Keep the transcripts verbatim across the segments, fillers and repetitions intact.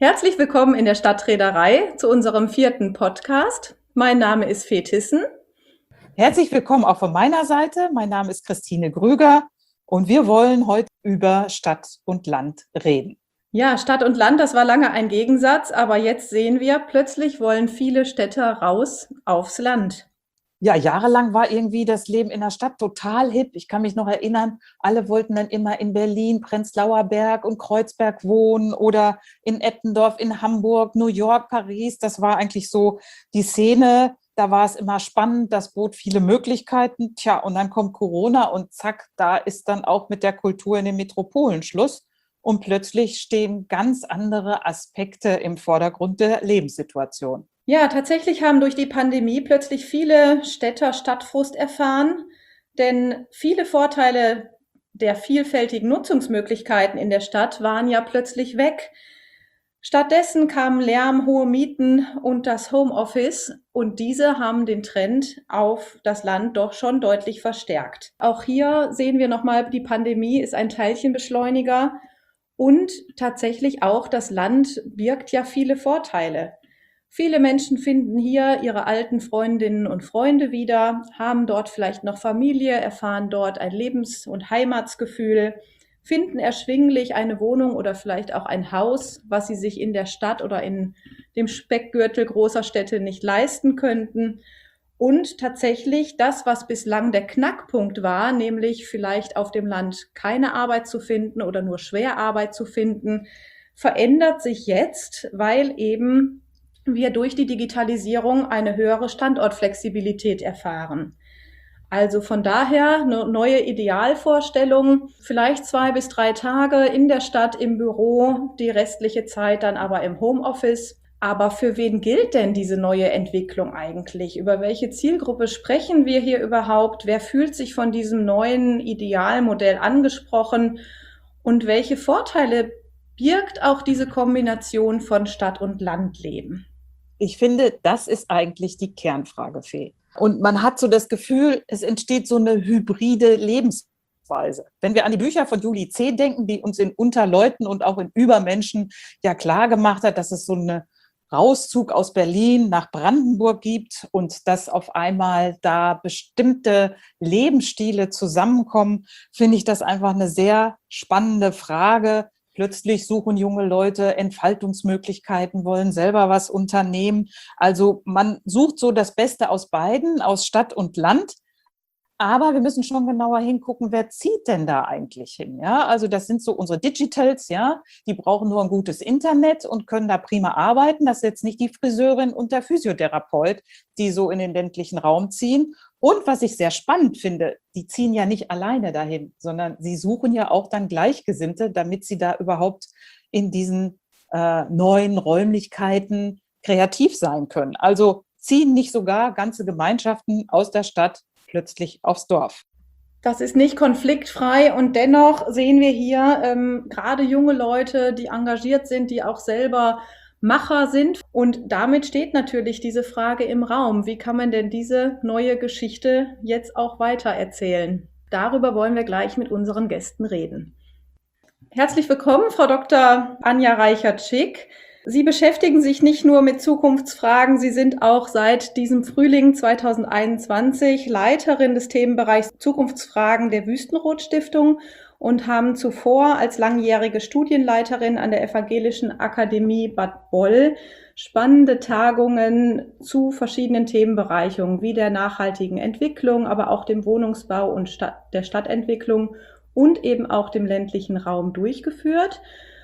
Herzlich willkommen in der Stadtreederei zu unserem vierten Podcast. Mein Name ist Fee Tissen. Herzlich willkommen auch von meiner Seite. Mein Name ist Christine Grüger und wir wollen heute über Stadt und Land reden. Ja, Stadt und Land, das war lange ein Gegensatz, aber jetzt sehen wir, plötzlich wollen viele Städter raus aufs Land. Ja, jahrelang war irgendwie das Leben in der Stadt total hip. Ich kann mich noch erinnern, alle wollten dann immer in Berlin, Prenzlauer Berg und Kreuzberg wohnen oder in Eppendorf, in Hamburg, New York, Paris. Das war eigentlich so die Szene. Da war es immer spannend, das bot viele Möglichkeiten. Tja, und dann kommt Corona und zack, da ist dann auch mit der Kultur in den Metropolen Schluss. Und plötzlich stehen ganz andere Aspekte im Vordergrund der Lebenssituation. Ja, tatsächlich haben durch die Pandemie plötzlich viele Städter Stadtfrust erfahren, denn viele Vorteile der vielfältigen Nutzungsmöglichkeiten in der Stadt waren ja plötzlich weg. Stattdessen kamen Lärm, hohe Mieten und das Homeoffice und diese haben den Trend auf das Land doch schon deutlich verstärkt. Auch hier sehen wir nochmal, die Pandemie ist ein Teilchenbeschleuniger und tatsächlich auch das Land birgt ja viele Vorteile. Viele Menschen finden hier ihre alten Freundinnen und Freunde wieder, haben dort vielleicht noch Familie, erfahren dort ein Lebens- und Heimatsgefühl, finden erschwinglich eine Wohnung oder vielleicht auch ein Haus, was sie sich in der Stadt oder in dem Speckgürtel großer Städte nicht leisten könnten. Und tatsächlich das, was bislang der Knackpunkt war, nämlich vielleicht auf dem Land keine Arbeit zu finden oder nur schwer Arbeit zu finden, verändert sich jetzt, weil eben wir durch die Digitalisierung eine höhere Standortflexibilität erfahren. Also von daher eine neue Idealvorstellung, vielleicht zwei bis drei Tage in der Stadt im Büro, die restliche Zeit dann aber im Homeoffice. Aber für wen gilt denn diese neue Entwicklung eigentlich? Über welche Zielgruppe sprechen wir hier überhaupt? Wer fühlt sich von diesem neuen Idealmodell angesprochen? Und welche Vorteile birgt auch diese Kombination von Stadt- und Landleben? Ich finde, das ist eigentlich die Kernfrage, Fee. Und man hat so das Gefühl, es entsteht so eine hybride Lebensweise. Wenn wir an die Bücher von Julie C. denken, die uns in Unterleuten und auch in Übermenschen ja klar gemacht hat, dass es so einen Rauszug aus Berlin nach Brandenburg gibt und dass auf einmal da bestimmte Lebensstile zusammenkommen, finde ich das einfach eine sehr spannende Frage. Plötzlich suchen junge Leute Entfaltungsmöglichkeiten, wollen selber was unternehmen. Also man sucht so das Beste aus beiden, aus Stadt und Land. Aber wir müssen schon genauer hingucken, wer zieht denn da eigentlich hin? Ja, also das sind so unsere Digitals, ja, die brauchen nur ein gutes Internet und können da prima arbeiten. Das ist jetzt nicht die Friseurin und der Physiotherapeut, die so in den ländlichen Raum ziehen. Und was ich sehr spannend finde, die ziehen ja nicht alleine dahin, sondern sie suchen ja auch dann Gleichgesinnte, damit sie da überhaupt in diesen äh, neuen Räumlichkeiten kreativ sein können. Also ziehen nicht sogar ganze Gemeinschaften aus der Stadt plötzlich aufs Dorf. Das ist nicht konfliktfrei und dennoch sehen wir hier ähm, gerade junge Leute, die engagiert sind, die auch selber Macher sind. Und damit steht natürlich diese Frage im Raum, wie kann man denn diese neue Geschichte jetzt auch weitererzählen? Darüber wollen wir gleich mit unseren Gästen reden. Herzlich willkommen, Frau Doktor Anja Reichert-Schick. Sie beschäftigen sich nicht nur mit Zukunftsfragen, Sie sind auch seit diesem Frühling zweitausendeinundzwanzig Leiterin des Themenbereichs Zukunftsfragen der Wüstenrot-Stiftung und haben zuvor als langjährige Studienleiterin an der Evangelischen Akademie Bad Boll spannende Tagungen zu verschiedenen Themenbereichen wie der nachhaltigen Entwicklung, aber auch dem Wohnungsbau und Stadt, der Stadtentwicklung und eben auch dem ländlichen Raum durchgeführt.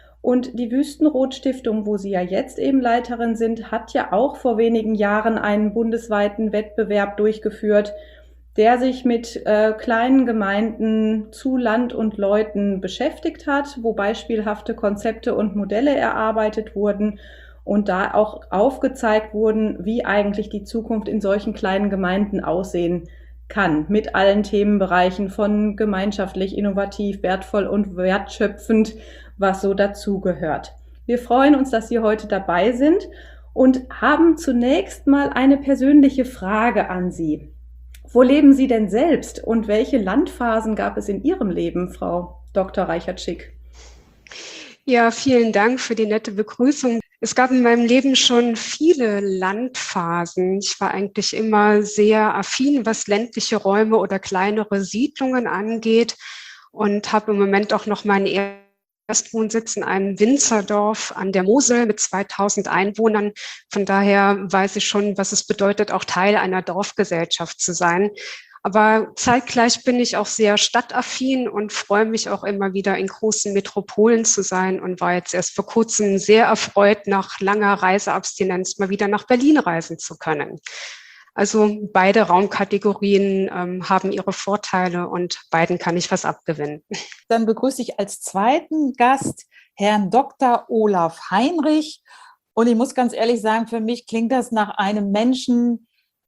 Und die Wüstenrot-Stiftung, wo Sie ja jetzt eben Leiterin sind, hat ja auch vor wenigen Jahren einen bundesweiten Wettbewerb durchgeführt, der sich mit äh, kleinen Gemeinden zu Land und Leuten beschäftigt hat, wo beispielhafte Konzepte und Modelle erarbeitet wurden und da auch aufgezeigt wurden, wie eigentlich die Zukunft in solchen kleinen Gemeinden aussehen kann, mit allen Themenbereichen von gemeinschaftlich, innovativ, wertvoll und wertschöpfend, was so dazugehört. Wir freuen uns, dass Sie heute dabei sind und haben zunächst mal eine persönliche Frage an Sie. Wo leben Sie denn selbst und welche Landphasen gab es in Ihrem Leben, Frau Doktor Reichert-Schick? Ja, vielen Dank für die nette Begrüßung. Es gab in meinem Leben schon viele Landphasen. Ich war eigentlich immer sehr affin, was ländliche Räume oder kleinere Siedlungen angeht und habe im Moment auch noch meinen Erstwohnsitz in einem Winzerdorf an der Mosel mit zweitausend Einwohnern. Von daher weiß ich schon, was es bedeutet, auch Teil einer Dorfgesellschaft zu sein. Aber zeitgleich bin ich auch sehr stadtaffin und freue mich auch immer wieder in großen Metropolen zu sein und war jetzt erst vor kurzem sehr erfreut, nach langer Reiseabstinenz mal wieder nach Berlin reisen zu können. Also beide Raumkategorien ähm, haben ihre Vorteile und beiden kann ich was abgewinnen. Dann begrüße ich als zweiten Gast Herrn Doktor Olaf Heinrich. Und ich muss ganz ehrlich sagen, für mich klingt das nach einem Menschen,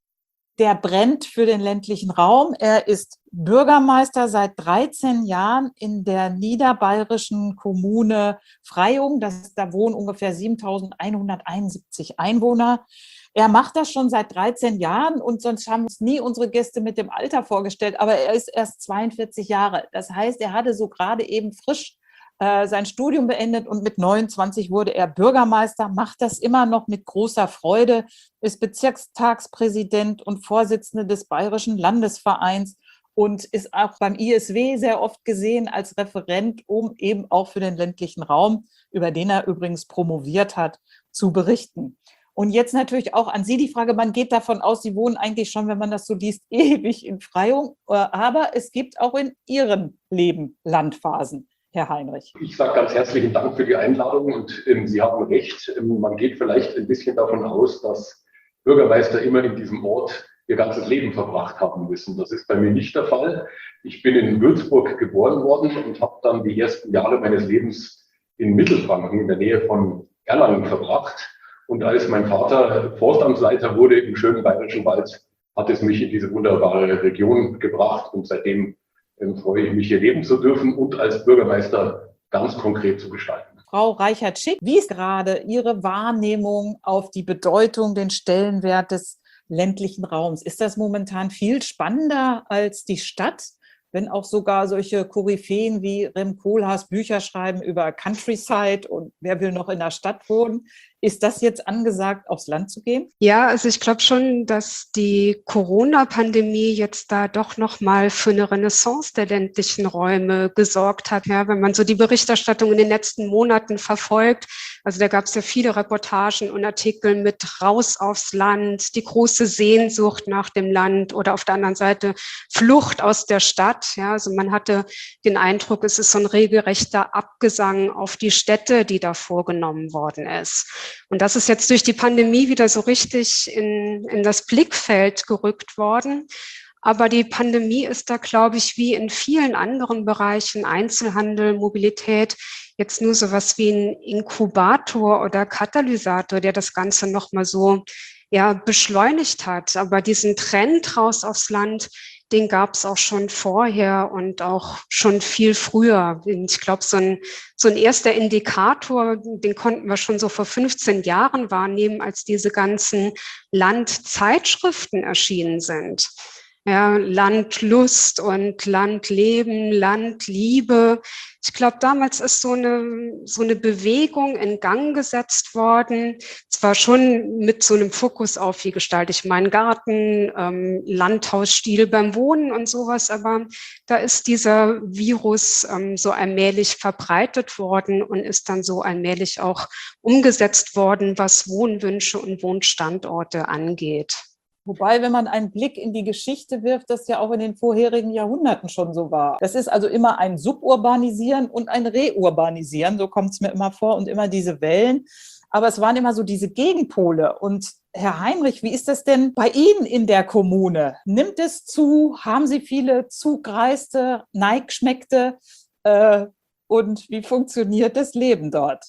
der brennt für den ländlichen Raum. Er ist Bürgermeister seit dreizehn Jahren in der niederbayerischen Kommune Freyung. Das, da wohnen ungefähr siebentausendeinhunderteinundsiebzig Einwohner. Er macht das schon seit dreizehn Jahren und sonst haben uns nie unsere Gäste mit dem Alter vorgestellt, aber er ist erst zweiundvierzig Jahre. Das heißt, er hatte so gerade eben frisch äh, sein Studium beendet und mit neunundzwanzig wurde er Bürgermeister, macht das immer noch mit großer Freude, ist Bezirkstagspräsident und Vorsitzende des Bayerischen Landesvereins und ist auch beim I S W sehr oft gesehen als Referent, um eben auch für den ländlichen Raum, über den er übrigens promoviert hat, zu berichten. Und jetzt natürlich auch an Sie die Frage, man geht davon aus, Sie wohnen eigentlich schon, wenn man das so liest, ewig in Freyung, aber es gibt auch in Ihrem Leben Landphasen, Herr Heinrich. Ich sage ganz herzlichen Dank für die Einladung und ähm, Sie haben recht, ähm, man geht vielleicht ein bisschen davon aus, dass Bürgermeister immer in diesem Ort ihr ganzes Leben verbracht haben müssen. Das ist bei mir nicht der Fall. Ich bin in Würzburg geboren worden und habe dann die ersten Jahre meines Lebens in Mittelfranken in der Nähe von Erlangen verbracht. Und als mein Vater Forstamtsleiter wurde im schönen Bayerischen Wald, hat es mich in diese wunderbare Region gebracht. Und seitdem ähm, freue ich mich, hier leben zu dürfen und als Bürgermeister ganz konkret zu gestalten. Frau Reichert-Schick, wie ist gerade Ihre Wahrnehmung auf die Bedeutung, den Stellenwert des ländlichen Raums? Ist das momentan viel spannender als die Stadt? Wenn auch sogar solche Koryphäen wie Rem Koolhaas Bücher schreiben über Countryside und wer will noch in der Stadt wohnen. Ist das jetzt angesagt, aufs Land zu gehen? Ja, also ich glaube schon, dass die Corona-Pandemie jetzt da doch nochmal für eine Renaissance der ländlichen Räume gesorgt hat. Ja, wenn man so die Berichterstattung in den letzten Monaten verfolgt, also da gab es ja viele Reportagen und Artikel mit raus aufs Land, die große Sehnsucht nach dem Land oder auf der anderen Seite Flucht aus der Stadt. Ja, also man hatte den Eindruck, es ist so ein regelrechter Abgesang auf die Städte, die da vorgenommen worden ist. Und das ist jetzt durch die Pandemie wieder so richtig in, in das Blickfeld gerückt worden. Aber die Pandemie ist da, glaube ich, wie in vielen anderen Bereichen, Einzelhandel, Mobilität, jetzt nur so was wie ein Inkubator oder Katalysator, der das Ganze nochmal so ja, beschleunigt hat. Aber diesen Trend raus aufs Land, den gab es auch schon vorher und auch schon viel früher. Ich glaube, so ein, so ein erster Indikator, den konnten wir schon so vor fünfzehn Jahren wahrnehmen, als diese ganzen Landzeitschriften erschienen sind. Ja, Landlust und Landleben, Landliebe. Ich glaube, damals ist so eine, so eine Bewegung in Gang gesetzt worden. Zwar schon mit so einem Fokus auf, wie gestalte ich meinen Garten, ähm, Landhausstil beim Wohnen und sowas, aber da ist dieser Virus ähm, so allmählich verbreitet worden und ist dann so allmählich auch umgesetzt worden, was Wohnwünsche und Wohnstandorte angeht. Wobei, wenn man einen Blick in die Geschichte wirft, das ja auch in den vorherigen Jahrhunderten schon so war. Das ist also immer ein Suburbanisieren und ein Reurbanisieren, so kommt es mir immer vor, und immer diese Wellen. Aber es waren immer so diese Gegenpole. Und Herr Heinrich, wie ist das denn bei Ihnen in der Kommune? Nimmt es zu? Haben Sie viele Zugreiste, Neigschmeckte? Äh, und wie funktioniert das Leben dort?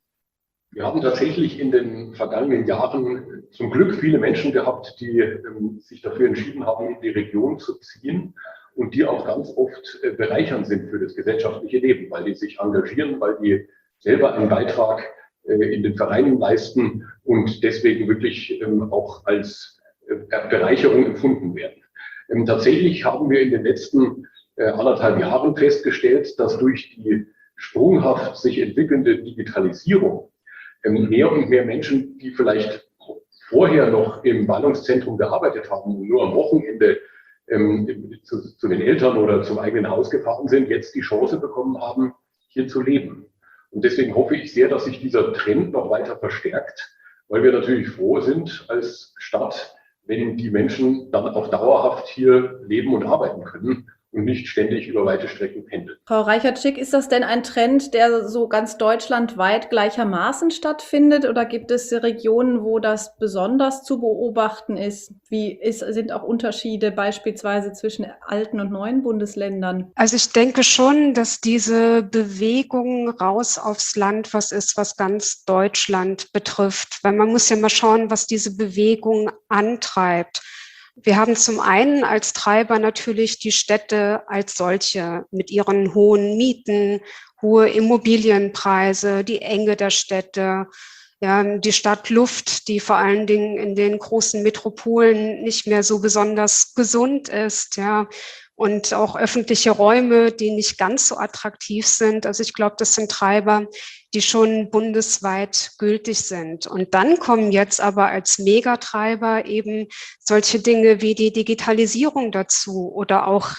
Wir haben tatsächlich in den vergangenen Jahren zum Glück viele Menschen gehabt, die ähm, sich dafür entschieden haben, in die Region zu ziehen und die auch ganz oft äh, bereichernd sind für das gesellschaftliche Leben, weil die sich engagieren, weil die selber einen Beitrag äh, in den Vereinen leisten und deswegen wirklich ähm, auch als äh, Bereicherung empfunden werden. Ähm, tatsächlich haben wir in den letzten äh, anderthalb Jahren festgestellt, dass durch die sprunghaft sich entwickelnde Digitalisierung ähm, mehr und mehr Menschen, die vielleicht vorher noch im Ballungszentrum gearbeitet haben und nur am Wochenende ähm, zu, zu den Eltern oder zum eigenen Haus gefahren sind, jetzt die Chance bekommen haben, hier zu leben. Und deswegen hoffe ich sehr, dass sich dieser Trend noch weiter verstärkt, weil wir natürlich froh sind als Stadt, wenn die Menschen dann auch dauerhaft hier leben und arbeiten können und nicht ständig über weite Strecken pendeln. Frau Reichert-Schick, ist das denn ein Trend, der so ganz deutschlandweit gleichermaßen stattfindet, oder gibt es Regionen, wo das besonders zu beobachten ist? Wie ist, sind auch Unterschiede beispielsweise zwischen alten und neuen Bundesländern? Also ich denke schon, dass diese Bewegung raus aufs Land was ist, was ganz Deutschland betrifft. Weil man muss ja mal schauen, was diese Bewegung antreibt. Wir haben zum einen als Treiber natürlich die Städte als solche mit ihren hohen Mieten, hohe Immobilienpreise, die Enge der Städte, ja, die Stadtluft, die vor allen Dingen in den großen Metropolen nicht mehr so besonders gesund ist, ja, und auch öffentliche Räume, die nicht ganz so attraktiv sind. Also ich glaube, das sind Treiber, die schon bundesweit gültig sind. Und dann kommen jetzt aber als Megatreiber eben solche Dinge wie die Digitalisierung dazu oder auch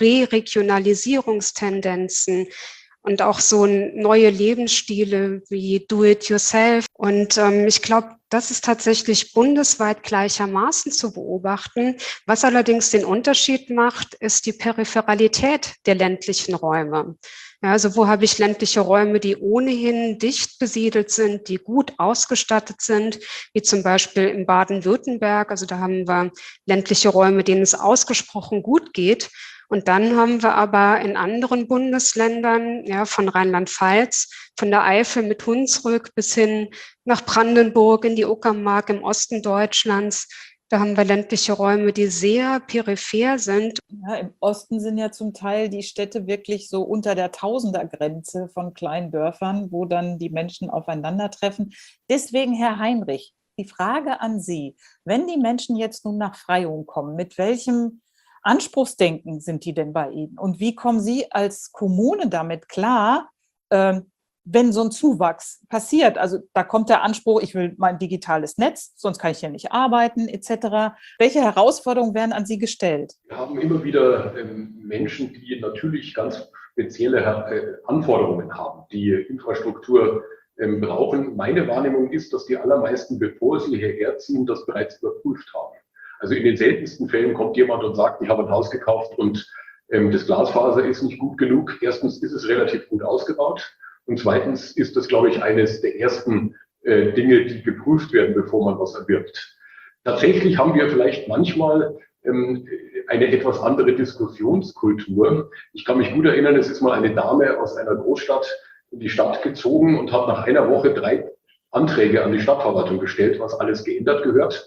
Re-Regionalisierungstendenzen und auch so neue Lebensstile wie Do-it-yourself. Und ähm, ich glaube, das ist tatsächlich bundesweit gleichermaßen zu beobachten. Was allerdings den Unterschied macht, ist die Peripheralität der ländlichen Räume. Ja, also wo habe ich ländliche Räume, die ohnehin dicht besiedelt sind, die gut ausgestattet sind, wie zum Beispiel in Baden-Württemberg. Also da haben wir ländliche Räume, denen es ausgesprochen gut geht. Und dann haben wir aber in anderen Bundesländern, ja, von Rheinland-Pfalz, von der Eifel mit Hunsrück bis hin nach Brandenburg in die Uckermark im Osten Deutschlands, da haben wir ländliche Räume, die sehr peripher sind. Ja, im Osten sind ja zum Teil die Städte wirklich so unter der Tausendergrenze von kleinen Dörfern, wo dann die Menschen aufeinandertreffen. Deswegen, Herr Heinrich, die Frage an Sie, wenn die Menschen jetzt nun nach Freyung kommen, mit welchem Anspruchsdenken sind die denn bei Ihnen? Und wie kommen Sie als Kommune damit klar, ähm, wenn so ein Zuwachs passiert? Also da kommt der Anspruch, ich will mein digitales Netz, sonst kann ich ja nicht arbeiten, et cetera. Welche Herausforderungen werden an Sie gestellt? Wir haben immer wieder ähm, Menschen, die natürlich ganz spezielle äh, Anforderungen haben, die Infrastruktur ähm, brauchen. Meine Wahrnehmung ist, dass die allermeisten, bevor sie hierher ziehen, das bereits überprüft haben. Also in den seltensten Fällen kommt jemand und sagt, ich habe ein Haus gekauft und ähm, das Glasfaser ist nicht gut genug. Erstens ist es relativ gut ausgebaut und zweitens ist das, glaube ich, eines der ersten äh, Dinge, die geprüft werden, bevor man was erwirbt. Tatsächlich haben wir vielleicht manchmal ähm, eine etwas andere Diskussionskultur. Ich kann mich gut erinnern, es ist mal eine Dame aus einer Großstadt in die Stadt gezogen und hat nach einer Woche drei Anträge an die Stadtverwaltung gestellt, was alles geändert gehört.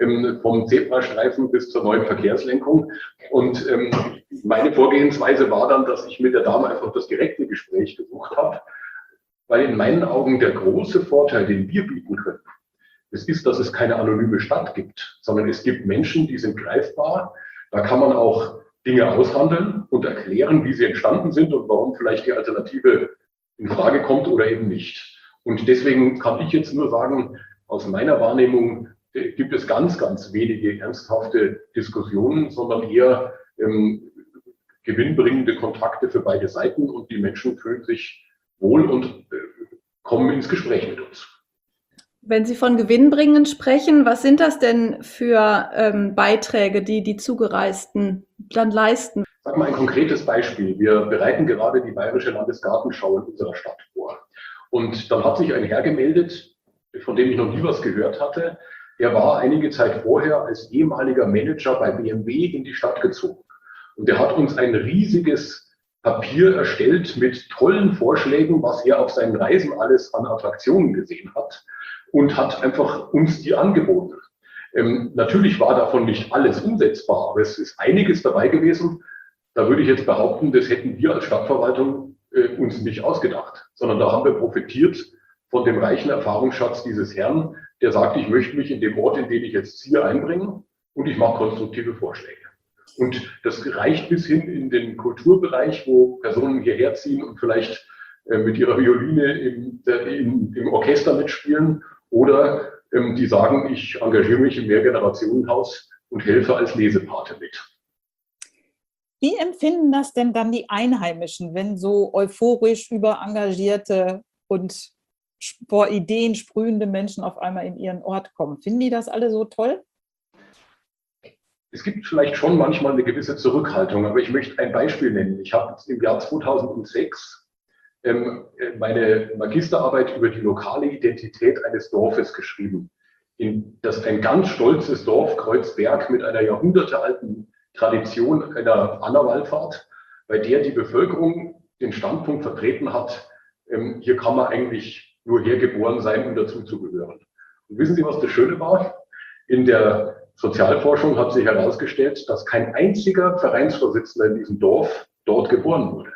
Vom Zebrastreifen bis zur neuen Verkehrslenkung. Und ähm, meine Vorgehensweise war dann, dass ich mit der Dame einfach das direkte Gespräch gesucht habe, weil in meinen Augen der große Vorteil, den wir bieten können, das ist, dass es keine anonyme Stadt gibt, sondern es gibt Menschen, die sind greifbar. Da kann man auch Dinge aushandeln und erklären, wie sie entstanden sind und warum vielleicht die Alternative in Frage kommt oder eben nicht. Und deswegen kann ich jetzt nur sagen, aus meiner Wahrnehmung gibt es ganz, ganz wenige ernsthafte Diskussionen, sondern eher ähm, gewinnbringende Kontakte für beide Seiten und die Menschen fühlen sich wohl und äh, kommen ins Gespräch mit uns. Wenn Sie von Gewinnbringend sprechen, was sind das denn für ähm, Beiträge, die die Zugereisten dann leisten? Sag mal ein konkretes Beispiel. Wir bereiten gerade die Bayerische Landesgartenschau in unserer Stadt vor. Und dann hat sich ein Herr gemeldet, von dem ich noch nie was gehört hatte. Er war einige Zeit vorher als ehemaliger Manager bei B M W in die Stadt gezogen. Und er hat uns ein riesiges Papier erstellt mit tollen Vorschlägen, was er auf seinen Reisen alles an Attraktionen gesehen hat und hat einfach uns die angeboten. Ähm, natürlich war davon nicht alles umsetzbar, aber es ist einiges dabei gewesen. Da würde ich jetzt behaupten, das hätten wir als Stadtverwaltung äh, uns nicht ausgedacht, sondern da haben wir profitiert von dem reichen Erfahrungsschatz dieses Herrn, der sagt, ich möchte mich in dem Ort, in den ich jetzt ziehe, einbringen und ich mache konstruktive Vorschläge. Und das reicht bis hin in den Kulturbereich, wo Personen hierher ziehen und vielleicht äh, mit ihrer Violine im, der, im, im Orchester mitspielen Oder ähm, die sagen, ich engagiere mich im Mehrgenerationenhaus und helfe als Lesepate mit. Wie empfinden das denn dann die Einheimischen, wenn so euphorisch überengagierte und vor Ideen sprühende Menschen auf einmal in ihren Ort kommen? Finden die das alle so toll? Es gibt vielleicht schon manchmal eine gewisse Zurückhaltung, aber ich möchte ein Beispiel nennen. Ich habe im Jahr zweitausendsechs ähm, meine Magisterarbeit über die lokale Identität eines Dorfes geschrieben. In, das ist ein ganz stolzes Dorf, Kreuzberg, mit einer jahrhundertealten Tradition einer Annerwallfahrt, bei der die Bevölkerung den Standpunkt vertreten hat, ähm, hier kann man eigentlich nur hergeboren sein, um dazuzugehören. Und wissen Sie, was das Schöne war? In der Sozialforschung hat sich herausgestellt, dass kein einziger Vereinsvorsitzender in diesem Dorf dort geboren wurde.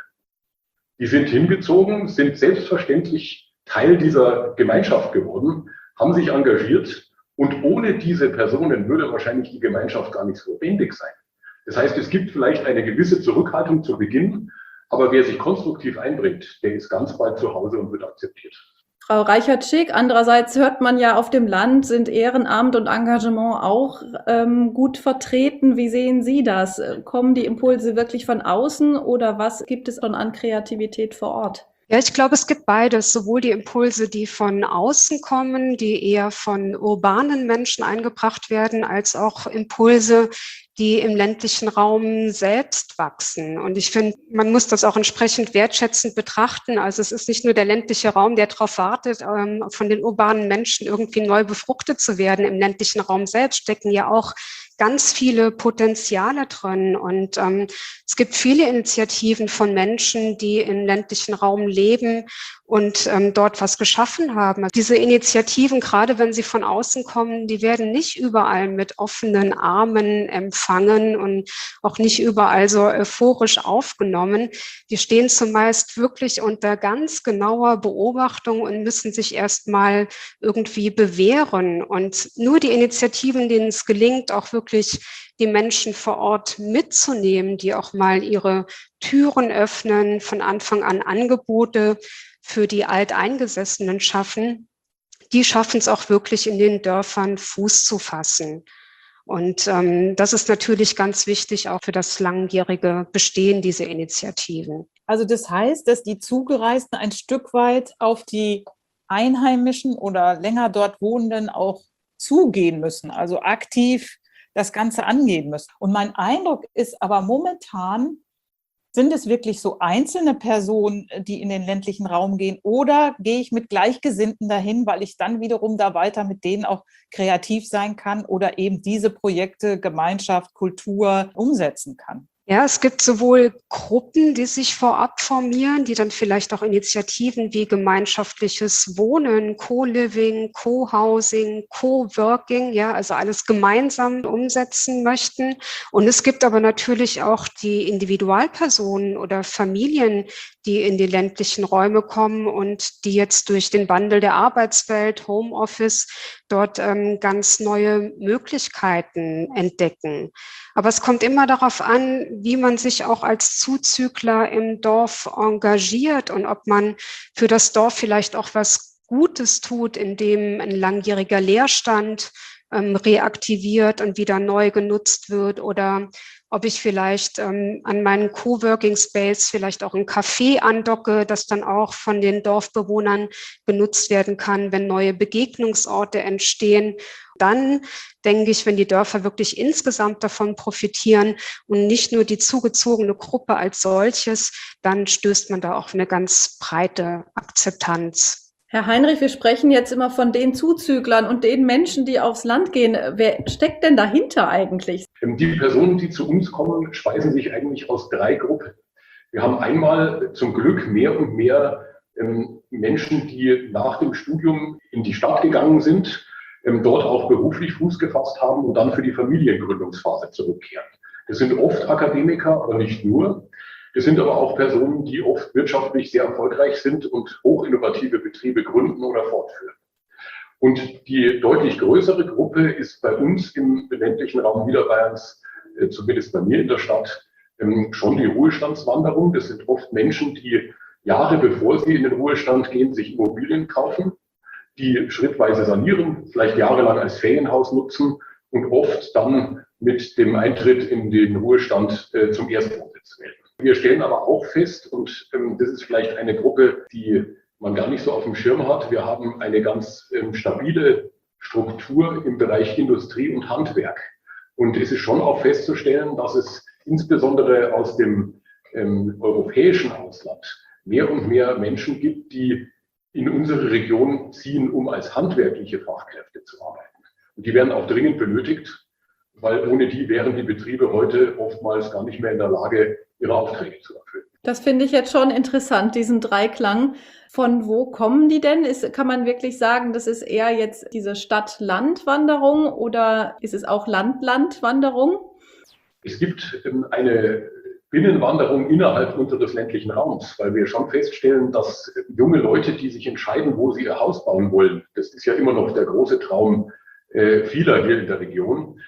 Die sind hingezogen, sind selbstverständlich Teil dieser Gemeinschaft geworden, haben sich engagiert und ohne diese Personen würde wahrscheinlich die Gemeinschaft gar nicht so lebendig sein. Das heißt, es gibt vielleicht eine gewisse Zurückhaltung zu Beginn, aber wer sich konstruktiv einbringt, der ist ganz bald zu Hause und wird akzeptiert. Frau Reichert-Schick, andererseits hört man ja, auf dem Land sind Ehrenamt und Engagement auch ähm, gut vertreten. Wie sehen Sie das? Kommen die Impulse wirklich von außen oder was gibt es dann an Kreativität vor Ort? Ja, ich glaube, es gibt beides, sowohl die Impulse, die von außen kommen, die eher von urbanen Menschen eingebracht werden, als auch Impulse, die im ländlichen Raum selbst wachsen. Und ich finde, man muss das auch entsprechend wertschätzend betrachten. Also es ist nicht nur der ländliche Raum, der darauf wartet, von den urbanen Menschen irgendwie neu befruchtet zu werden. Im ländlichen Raum selbst stecken ja auch ganz viele Potenziale drin. Und ähm, es gibt viele Initiativen von Menschen, die im ländlichen Raum leben und ähm, dort was geschaffen haben. Diese Initiativen, gerade wenn sie von außen kommen, die werden nicht überall mit offenen Armen empfangen und auch nicht überall so euphorisch aufgenommen. Die stehen zumeist wirklich unter ganz genauer Beobachtung und müssen sich erstmal irgendwie bewähren. Und nur die Initiativen, denen es gelingt, auch wirklich die Menschen vor Ort mitzunehmen, die auch mal ihre Türen öffnen, von Anfang an Angebote für die Alteingesessenen schaffen, die schaffen es auch wirklich in den Dörfern Fuß zu fassen. Und ähm, das ist natürlich ganz wichtig auch für das langjährige Bestehen dieser Initiativen. Also das heißt, dass die Zugereisten ein Stück weit auf die Einheimischen oder länger dort Wohnenden auch zugehen müssen, also aktiv das Ganze angehen müssen. Und mein Eindruck ist aber momentan, sind es wirklich so einzelne Personen, die in den ländlichen Raum gehen, oder gehe ich mit Gleichgesinnten dahin, weil ich dann wiederum da weiter mit denen auch kreativ sein kann oder eben diese Projekte, Gemeinschaft, Kultur umsetzen kann? Ja, es gibt sowohl Gruppen, die sich vorab formieren, die dann vielleicht auch Initiativen wie gemeinschaftliches Wohnen, Co-Living, Co-Housing, Co-Working, ja, also alles gemeinsam umsetzen möchten. Und es gibt aber natürlich auch die Individualpersonen oder Familien, die in die ländlichen Räume kommen und die jetzt durch den Wandel der Arbeitswelt, Homeoffice, dort ähm, ganz neue Möglichkeiten entdecken. Aber es kommt immer darauf an, wie man sich auch als Zuzügler im Dorf engagiert und ob man für das Dorf vielleicht auch was Gutes tut, indem ein langjähriger Leerstand ähm, reaktiviert und wieder neu genutzt wird, oder ob ich vielleicht ähm, an meinen Coworking Space vielleicht auch ein Café andocke, das dann auch von den Dorfbewohnern genutzt werden kann, wenn neue Begegnungsorte entstehen. Dann denke ich, wenn die Dörfer wirklich insgesamt davon profitieren und nicht nur die zugezogene Gruppe als solches, dann stößt man da auch eine ganz breite Akzeptanz. Herr Heinrich, wir sprechen jetzt immer von den Zuzüglern und den Menschen, die aufs Land gehen. Wer steckt denn dahinter eigentlich? Die Personen, die zu uns kommen, speisen sich eigentlich aus drei Gruppen. Wir haben einmal zum Glück mehr und mehr ähm, Menschen, die nach dem Studium in die Stadt gegangen sind, ähm, dort auch beruflich Fuß gefasst haben und dann für die Familiengründungsphase zurückkehren. Das sind oft Akademiker, aber nicht nur. Es sind aber auch Personen, die oft wirtschaftlich sehr erfolgreich sind und hochinnovative Betriebe gründen oder fortführen. Und die deutlich größere Gruppe ist bei uns im ländlichen Raum Niederbayerns, äh, zumindest bei mir in der Stadt, ähm, schon die Ruhestandswanderung. Das sind oft Menschen, die Jahre bevor sie in den Ruhestand gehen, sich Immobilien kaufen, die schrittweise sanieren, vielleicht jahrelang als Ferienhaus nutzen und oft dann mit dem Eintritt in den Ruhestand äh, zum Erstwohnsitz wählen. Wir stellen aber auch fest, und ähm, das ist vielleicht eine Gruppe, die man gar nicht so auf dem Schirm hat, wir haben eine ganz ähm, stabile Struktur im Bereich Industrie und Handwerk. Und es ist schon auch festzustellen, dass es insbesondere aus dem ähm, europäischen Ausland mehr und mehr Menschen gibt, die in unsere Region ziehen, um als handwerkliche Fachkräfte zu arbeiten. Und die werden auch dringend benötigt, weil ohne die wären die Betriebe heute oftmals gar nicht mehr in der Lage, ihre Aufträge zu erfüllen. Das finde ich jetzt schon interessant, diesen Dreiklang. Von wo kommen die denn? Ist, kann man wirklich sagen, das ist eher jetzt diese Stadt-Land-Wanderung oder ist es auch Land-Land-Wanderung? Es gibt eine Binnenwanderung innerhalb unseres ländlichen Raums, weil wir schon feststellen, dass junge Leute, die sich entscheiden, wo sie ihr Haus bauen wollen, das ist ja immer noch der große Traum vieler hier in der Region,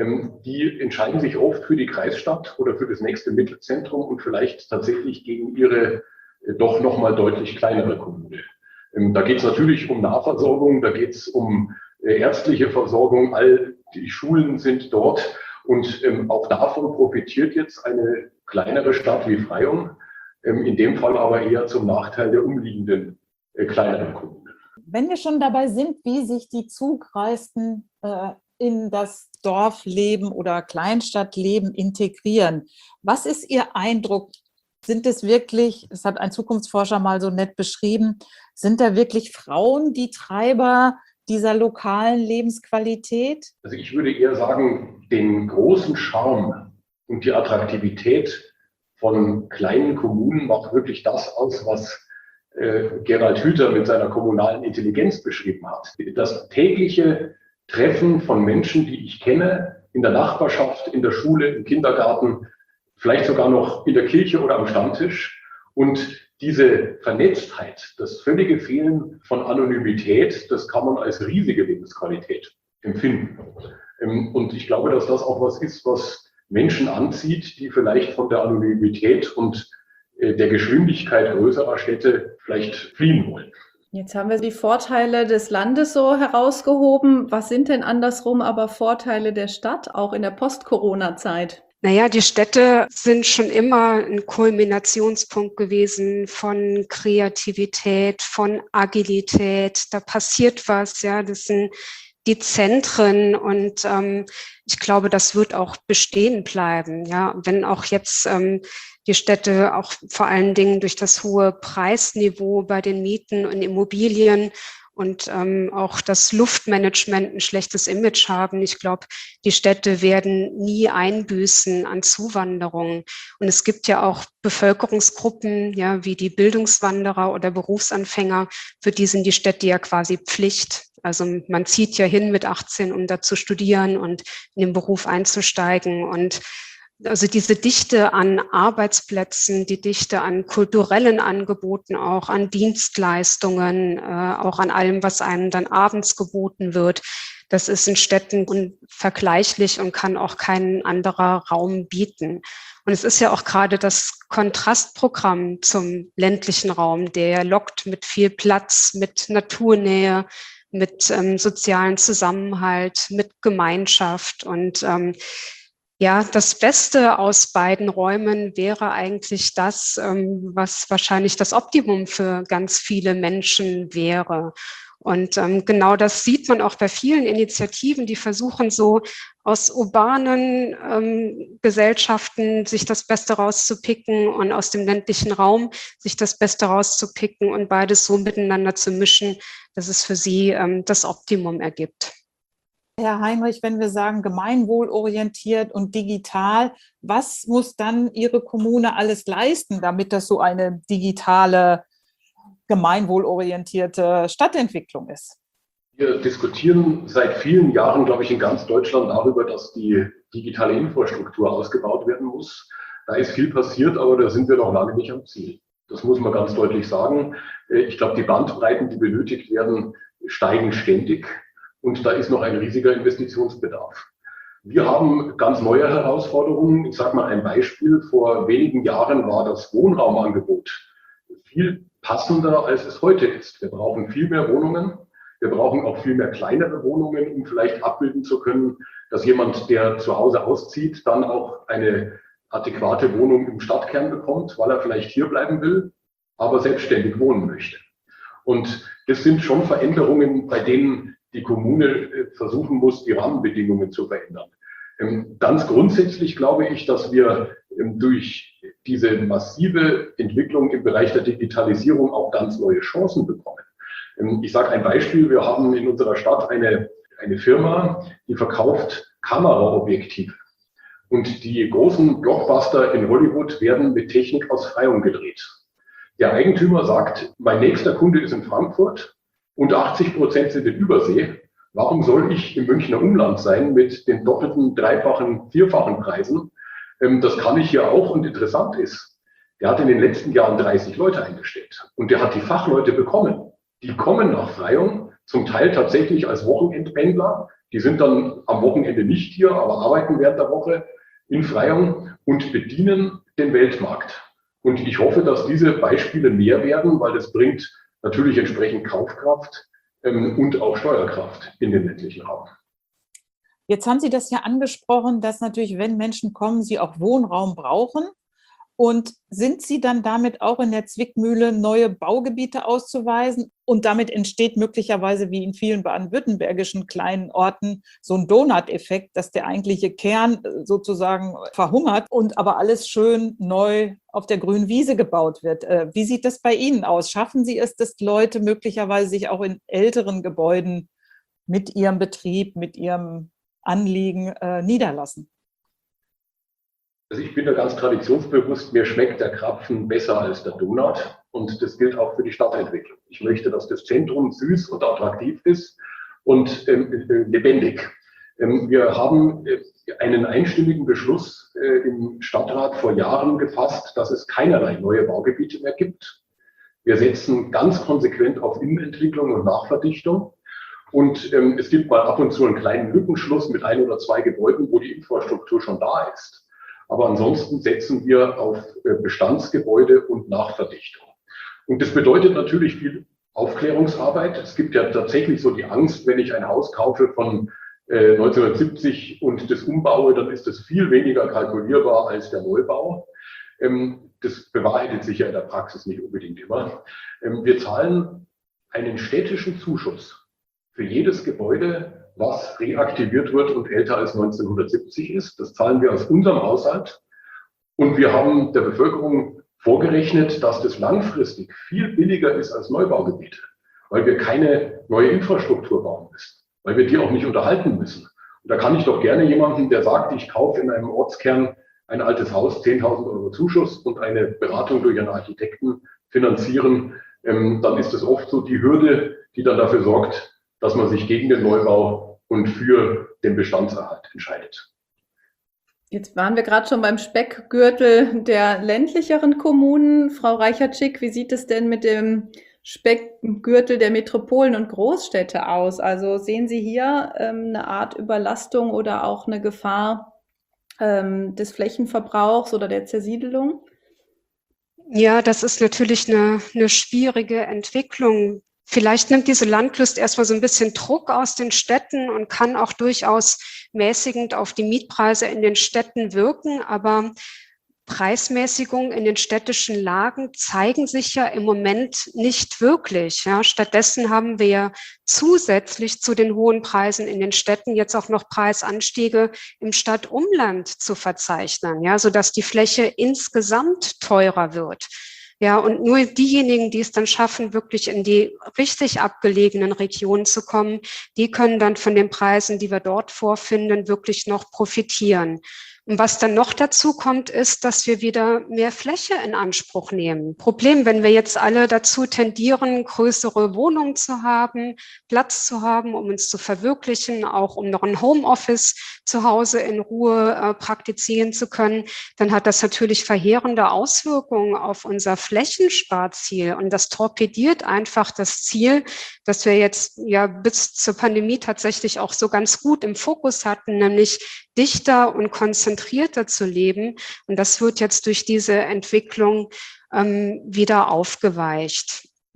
die entscheiden sich oft für die Kreisstadt oder für das nächste Mittelzentrum und vielleicht tatsächlich gegen ihre doch nochmal deutlich kleinere Kommune. Da geht es natürlich um Nahversorgung, da geht es um ärztliche Versorgung, all die Schulen sind dort und auch davon profitiert jetzt eine kleinere Stadt wie Freyung, in dem Fall aber eher zum Nachteil der umliegenden kleineren Kommunen. Wenn wir schon dabei sind, wie sich die Zugreisten äh, in das Dorfleben oder Kleinstadtleben integrieren, was ist Ihr Eindruck? Sind es wirklich, das hat ein Zukunftsforscher mal so nett beschrieben, sind da wirklich Frauen die Treiber dieser lokalen Lebensqualität? Also ich würde eher sagen, den großen Charme und die Attraktivität von kleinen Kommunen macht wirklich das aus, was äh, Gerald Hüther mit seiner kommunalen Intelligenz beschrieben hat. Das tägliche Treffen von Menschen, die ich kenne, in der Nachbarschaft, in der Schule, im Kindergarten, vielleicht sogar noch in der Kirche oder am Stammtisch. Und diese Vernetztheit, das völlige Fehlen von Anonymität, das kann man als riesige Lebensqualität empfinden. Und ich glaube, dass das auch was ist, was Menschen anzieht, die vielleicht von der Anonymität und der Geschwindigkeit größerer Städte vielleicht fliehen wollen. Jetzt haben wir die Vorteile des Landes so herausgehoben. Was sind denn andersrum aber Vorteile der Stadt, auch in der Post-Corona-Zeit? Naja, die Städte sind schon immer ein Kulminationspunkt gewesen von Kreativität, von Agilität. Da passiert was, ja. Das sind die Zentren und ähm, ich glaube, das wird auch bestehen bleiben, ja. Wenn auch jetzt ähm, die Städte auch vor allen Dingen durch das hohe Preisniveau bei den Mieten und Immobilien und ähm, auch das Luftmanagement ein schlechtes Image haben. Ich glaube, die Städte werden nie einbüßen an Zuwanderung. Und es gibt ja auch Bevölkerungsgruppen, ja, wie die Bildungswanderer oder Berufsanfänger, für die sind die Städte ja quasi Pflicht. Also man zieht ja hin mit achtzehn, um da zu studieren und in den Beruf einzusteigen. Und also diese Dichte an Arbeitsplätzen, die Dichte an kulturellen Angeboten, auch an Dienstleistungen, äh, auch an allem, was einem dann abends geboten wird, das ist in Städten unvergleichlich und kann auch kein anderer Raum bieten. Und es ist ja auch gerade das Kontrastprogramm zum ländlichen Raum, der lockt mit viel Platz, mit Naturnähe, mit ähm, sozialen Zusammenhalt, mit Gemeinschaft und ähm, ja, das Beste aus beiden Räumen wäre eigentlich das, was wahrscheinlich das Optimum für ganz viele Menschen wäre. Und ähm, genau das sieht man auch bei vielen Initiativen, die versuchen so aus urbanen ähm, Gesellschaften sich das Beste rauszupicken und aus dem ländlichen Raum sich das Beste rauszupicken und beides so miteinander zu mischen, dass es für sie ähm, das Optimum ergibt. Herr Heinrich, wenn wir sagen gemeinwohlorientiert und digital, was muss dann Ihre Kommune alles leisten, damit das so eine digitale, gemeinwohlorientierte Stadtentwicklung ist? Wir diskutieren seit vielen Jahren, glaube ich, in ganz Deutschland darüber, dass die digitale Infrastruktur ausgebaut werden muss. Da ist viel passiert, aber da sind wir noch lange nicht am Ziel. Das muss man ganz deutlich sagen. Ich glaube, die Bandbreiten, die benötigt werden, steigen ständig. Und da ist noch ein riesiger Investitionsbedarf. Wir haben ganz neue Herausforderungen. Ich sage mal ein Beispiel. Vor wenigen Jahren war das Wohnraumangebot viel passender, als es heute ist. Wir brauchen viel mehr Wohnungen. Wir brauchen auch viel mehr kleinere Wohnungen, um vielleicht abbilden zu können, dass jemand, der zu Hause auszieht, dann auch eine adäquate Wohnung im Stadtkern bekommt, weil er vielleicht hier bleiben will, aber selbstständig wohnen möchte. Und das sind schon Veränderungen, bei denen die Kommune versuchen muss, die Rahmenbedingungen zu verändern. Ganz grundsätzlich glaube ich, dass wir durch diese massive Entwicklung im Bereich der Digitalisierung auch ganz neue Chancen bekommen. Ich sage ein Beispiel. Wir haben in unserer Stadt eine, eine Firma, die verkauft Kameraobjektive. Und die großen Blockbuster in Hollywood werden mit Technik aus Freyung gedreht. Der Eigentümer sagt, mein nächster Kunde ist in Frankfurt und achtzig Prozent sind in Übersee. Warum soll ich im Münchner Umland sein mit den doppelten, dreifachen, vierfachen Preisen? Das kann ich hier auch, und interessant ist, der hat in den letzten Jahren dreißig Leute eingestellt und der hat die Fachleute bekommen. Die kommen nach Freyung, zum Teil tatsächlich als Wochenendpendler. Die sind dann am Wochenende nicht hier, aber arbeiten während der Woche in Freyung und bedienen den Weltmarkt. Und ich hoffe, dass diese Beispiele mehr werden, weil das bringt natürlich entsprechend Kaufkraft ähm, und auch Steuerkraft in den ländlichen Raum. Jetzt haben Sie das ja angesprochen, dass natürlich, wenn Menschen kommen, sie auch Wohnraum brauchen. Und sind Sie dann damit auch in der Zwickmühle, neue Baugebiete auszuweisen? Und damit entsteht möglicherweise, wie in vielen baden-württembergischen kleinen Orten, so ein Donut-Effekt, dass der eigentliche Kern sozusagen verhungert und aber alles schön neu auf der grünen Wiese gebaut wird. Wie sieht das bei Ihnen aus? Schaffen Sie es, dass Leute möglicherweise sich auch in älteren Gebäuden mit ihrem Betrieb, mit ihrem Anliegen äh, niederlassen? Also ich bin da ganz traditionsbewusst, mir schmeckt der Krapfen besser als der Donut, und das gilt auch für die Stadtentwicklung. Ich möchte, dass das Zentrum süß und attraktiv ist und ähm, lebendig. Ähm, wir haben äh, einen einstimmigen Beschluss äh, im Stadtrat vor Jahren gefasst, dass es keinerlei neue Baugebiete mehr gibt. Wir setzen ganz konsequent auf Innenentwicklung und Nachverdichtung. Und ähm, es gibt mal ab und zu einen kleinen Lückenschluss mit ein oder zwei Gebäuden, wo die Infrastruktur schon da ist. Aber ansonsten setzen wir auf Bestandsgebäude und Nachverdichtung. Und das bedeutet natürlich viel Aufklärungsarbeit. Es gibt ja tatsächlich so die Angst, wenn ich ein Haus kaufe von äh, neunzehnhundertsiebzig und das umbaue, dann ist das viel weniger kalkulierbar als der Neubau. Ähm, das bewahrheitet sich ja in der Praxis nicht unbedingt immer. Ähm, wir zahlen einen städtischen Zuschuss für jedes Gebäude, was reaktiviert wird und älter als neunzehnhundertsiebzig ist. Das zahlen wir aus unserem Haushalt. Und wir haben der Bevölkerung vorgerechnet, dass das langfristig viel billiger ist als Neubaugebiete, weil wir keine neue Infrastruktur bauen müssen, weil wir die auch nicht unterhalten müssen. Und da kann ich doch gerne jemanden, der sagt, ich kaufe in einem Ortskern ein altes Haus, zehntausend Euro Zuschuss und eine Beratung durch einen Architekten finanzieren, ähm, dann ist es oft so die Hürde, die dann dafür sorgt, dass man sich gegen den Neubau und für den Bestandserhalt entscheidet. Jetzt waren wir gerade schon beim Speckgürtel der ländlicheren Kommunen. Frau Reichertschik, wie sieht es denn mit dem Speckgürtel der Metropolen und Großstädte aus? Also sehen Sie hier ähm, eine Art Überlastung oder auch eine Gefahr ähm, des Flächenverbrauchs oder der Zersiedelung? Ja, das ist natürlich eine, eine schwierige Entwicklung. Vielleicht nimmt diese Landlust erstmal so ein bisschen Druck aus den Städten und kann auch durchaus mäßigend auf die Mietpreise in den Städten wirken. Aber Preismäßigungen in den städtischen Lagen zeigen sich ja im Moment nicht wirklich. Ja, stattdessen haben wir zusätzlich zu den hohen Preisen in den Städten jetzt auch noch Preisanstiege im Stadtumland zu verzeichnen, ja, sodass die Fläche insgesamt teurer wird. Ja, und nur diejenigen, die es dann schaffen, wirklich in die richtig abgelegenen Regionen zu kommen, die können dann von den Preisen, die wir dort vorfinden, wirklich noch profitieren. Und was dann noch dazu kommt, ist, dass wir wieder mehr Fläche in Anspruch nehmen. Problem, wenn wir jetzt alle dazu tendieren, größere Wohnungen zu haben, Platz zu haben, um uns zu verwirklichen, auch um noch ein Homeoffice zu Hause in Ruhe äh, praktizieren zu können, dann hat das natürlich verheerende Auswirkungen auf unser Flächensparziel. Und das torpediert einfach das Ziel, das wir jetzt ja bis zur Pandemie tatsächlich auch so ganz gut im Fokus hatten, nämlich dichter und konzentrierter zu leben. Und das wird jetzt durch diese Entwicklung ähm, wieder aufgeweicht.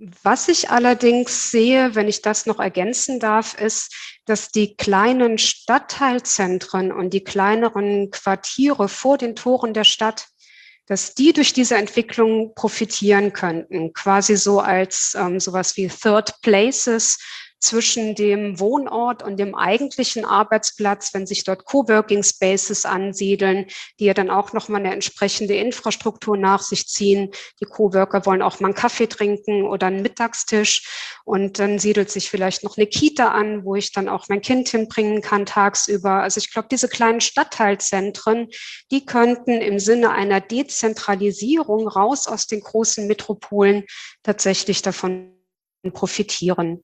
Was ich allerdings sehe, wenn ich das noch ergänzen darf, ist, dass die kleinen Stadtteilzentren und die kleineren Quartiere vor den Toren der Stadt, dass die durch diese Entwicklung profitieren könnten, quasi so als ähm, sowas wie Third Places zwischen dem Wohnort und dem eigentlichen Arbeitsplatz, wenn sich dort Coworking Spaces ansiedeln, die ja dann auch nochmal eine entsprechende Infrastruktur nach sich ziehen. Die Coworker wollen auch mal einen Kaffee trinken oder einen Mittagstisch und dann siedelt sich vielleicht noch eine Kita an, wo ich dann auch mein Kind hinbringen kann tagsüber. Also ich glaube, diese kleinen Stadtteilzentren, die könnten im Sinne einer Dezentralisierung raus aus den großen Metropolen tatsächlich davon profitieren.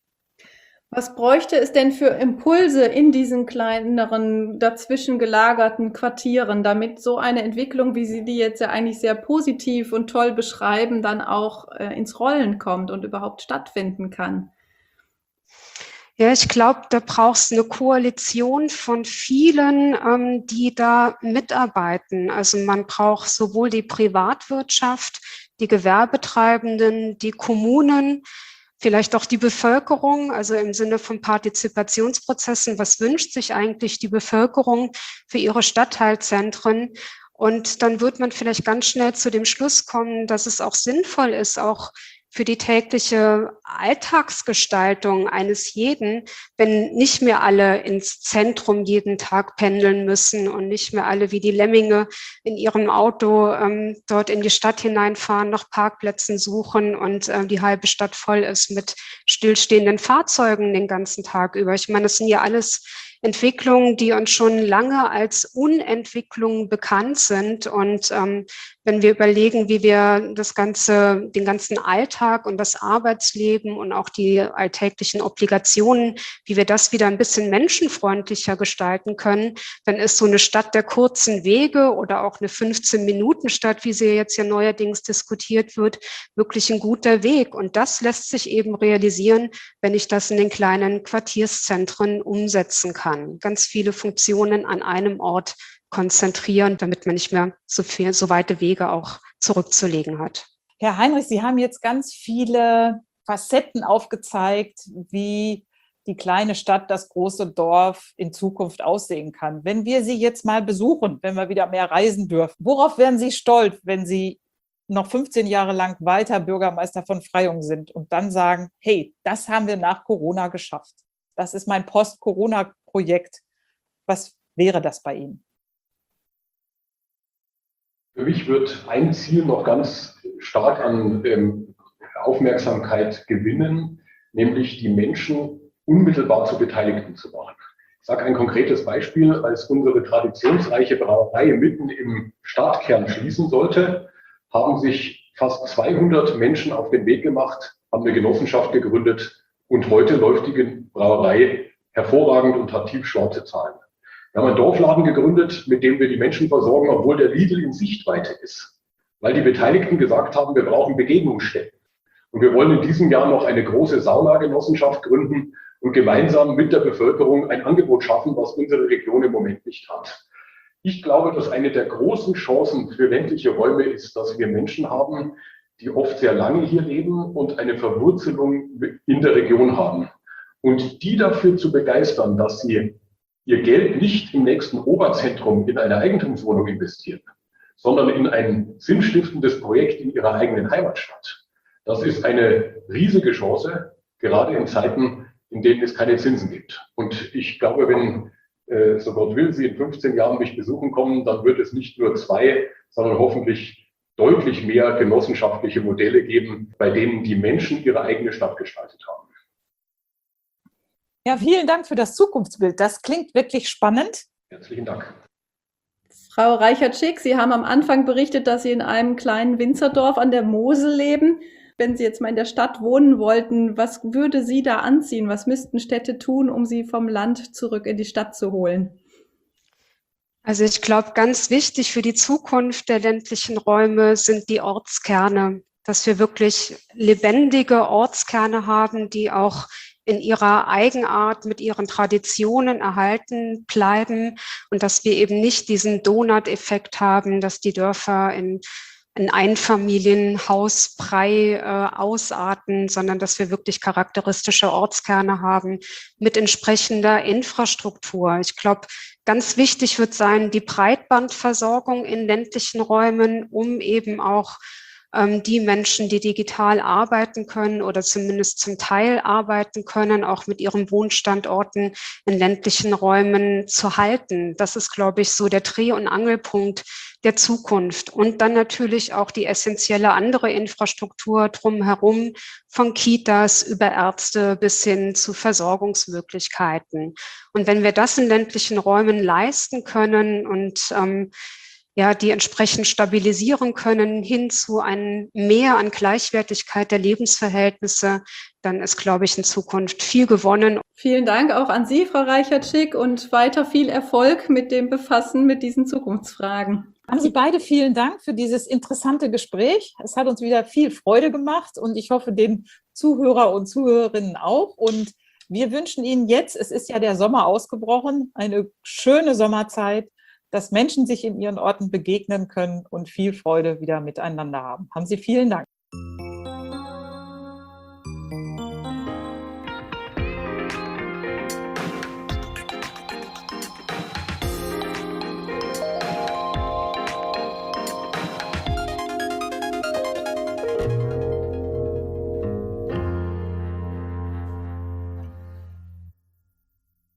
Was bräuchte es denn für Impulse in diesen kleineren, dazwischen gelagerten Quartieren, damit so eine Entwicklung, wie Sie die jetzt ja eigentlich sehr positiv und toll beschreiben, dann auch äh, ins Rollen kommt und überhaupt stattfinden kann? Ja, ich glaube, da braucht es eine Koalition von vielen, ähm, die da mitarbeiten. Also man braucht sowohl die Privatwirtschaft, die Gewerbetreibenden, die Kommunen, vielleicht auch die Bevölkerung, also im Sinne von Partizipationsprozessen. Was wünscht sich eigentlich die Bevölkerung für ihre Stadtteilzentren? Und dann wird man vielleicht ganz schnell zu dem Schluss kommen, dass es auch sinnvoll ist, auch für die tägliche Alltagsgestaltung eines jeden, wenn nicht mehr alle ins Zentrum jeden Tag pendeln müssen und nicht mehr alle wie die Lemminge in ihrem Auto ähm, dort in die Stadt hineinfahren, nach Parkplätzen suchen und äh, die halbe Stadt voll ist mit stillstehenden Fahrzeugen den ganzen Tag über. Ich meine, das sind ja alles Entwicklungen, die uns schon lange als Unentwicklung bekannt sind. Und ähm, wenn wir überlegen, wie wir das ganze, den ganzen Alltag und das Arbeitsleben und auch die alltäglichen Obligationen, wie wir das wieder ein bisschen menschenfreundlicher gestalten können, dann ist so eine Stadt der kurzen Wege oder auch eine fünfzehn-Minuten-Stadt, wie sie jetzt ja neuerdings diskutiert wird, wirklich ein guter Weg. Und das lässt sich eben realisieren, wenn ich das in den kleinen Quartierszentren umsetzen kann. Ganz viele Funktionen an einem Ort konzentrieren, damit man nicht mehr so viel, so weite Wege auch zurückzulegen hat. Herr Heinrich, Sie haben jetzt ganz viele Facetten aufgezeigt, wie die kleine Stadt, das große Dorf in Zukunft aussehen kann. Wenn wir Sie jetzt mal besuchen, wenn wir wieder mehr reisen dürfen, worauf wären Sie stolz, wenn Sie noch fünfzehn Jahre lang weiter Bürgermeister von Freyung sind und dann sagen, hey, das haben wir nach Corona geschafft. Das ist mein Post-Corona-Projekt. Was wäre das bei Ihnen? Für mich wird ein Ziel noch ganz stark an ähm, Aufmerksamkeit gewinnen, nämlich die Menschen unmittelbar zu Beteiligten zu machen. Ich sage ein konkretes Beispiel. Als unsere traditionsreiche Brauerei mitten im Stadtkern schließen sollte, haben sich fast zweihundert Menschen auf den Weg gemacht, haben eine Genossenschaft gegründet und heute läuft die Brauerei hervorragend und hat tiefschwarze Zahlen. Wir haben einen Dorfladen gegründet, mit dem wir die Menschen versorgen, obwohl der Lidl in Sichtweite ist. Weil die Beteiligten gesagt haben, wir brauchen Begegnungsstätten. Und wir wollen in diesem Jahr noch eine große Saunagenossenschaft gründen und gemeinsam mit der Bevölkerung ein Angebot schaffen, was unsere Region im Moment nicht hat. Ich glaube, dass eine der großen Chancen für ländliche Räume ist, dass wir Menschen haben, die oft sehr lange hier leben und eine Verwurzelung in der Region haben. Und die dafür zu begeistern, dass sie ihr Geld nicht im nächsten Oberzentrum in eine Eigentumswohnung investieren, sondern in ein sinnstiftendes Projekt in ihrer eigenen Heimatstadt. Das ist eine riesige Chance, gerade in Zeiten, in denen es keine Zinsen gibt. Und ich glaube, wenn, äh, so Gott will, Sie in fünfzehn Jahren mich besuchen kommen, dann wird es nicht nur zwei, sondern hoffentlich deutlich mehr genossenschaftliche Modelle geben, bei denen die Menschen ihre eigene Stadt gestaltet haben. Ja, vielen Dank für das Zukunftsbild. Das klingt wirklich spannend. Herzlichen Dank. Frau Reichert-Schick, Sie haben am Anfang berichtet, dass Sie in einem kleinen Winzerdorf an der Mosel leben. Wenn Sie jetzt mal in der Stadt wohnen wollten, was würde Sie da anziehen? Was müssten Städte tun, um Sie vom Land zurück in die Stadt zu holen? Also ich glaube, ganz wichtig für die Zukunft der ländlichen Räume sind die Ortskerne, dass wir wirklich lebendige Ortskerne haben, die auch in ihrer Eigenart mit ihren Traditionen erhalten bleiben und dass wir eben nicht diesen Donut-Effekt haben, dass die Dörfer in ein Einfamilienhausbrei äh, ausarten, sondern dass wir wirklich charakteristische Ortskerne haben mit entsprechender Infrastruktur. Ich glaube, ganz wichtig wird sein, die Breitbandversorgung in ländlichen Räumen, um eben auch ähm, die Menschen, die digital arbeiten können oder zumindest zum Teil arbeiten können, auch mit ihren Wohnstandorten in ländlichen Räumen zu halten. Das ist, glaube ich, so der Dreh- und Angelpunkt der Zukunft. Und dann natürlich auch die essentielle andere Infrastruktur drumherum, von Kitas über Ärzte bis hin zu Versorgungsmöglichkeiten. Und wenn wir das in ländlichen Räumen leisten können und ähm, ja, die entsprechend stabilisieren können hin zu einem Mehr an Gleichwertigkeit der Lebensverhältnisse, dann ist, glaube ich, in Zukunft viel gewonnen. Vielen Dank auch an Sie, Frau Reichertschik, und weiter viel Erfolg mit dem Befassen mit diesen Zukunftsfragen. Haben Sie beide vielen Dank für dieses interessante Gespräch. Es hat uns wieder viel Freude gemacht und ich hoffe, den Zuhörer und Zuhörerinnen auch. Und wir wünschen Ihnen jetzt, es ist ja der Sommer ausgebrochen, eine schöne Sommerzeit, dass Menschen sich in ihren Orten begegnen können und viel Freude wieder miteinander haben. Haben Sie vielen Dank.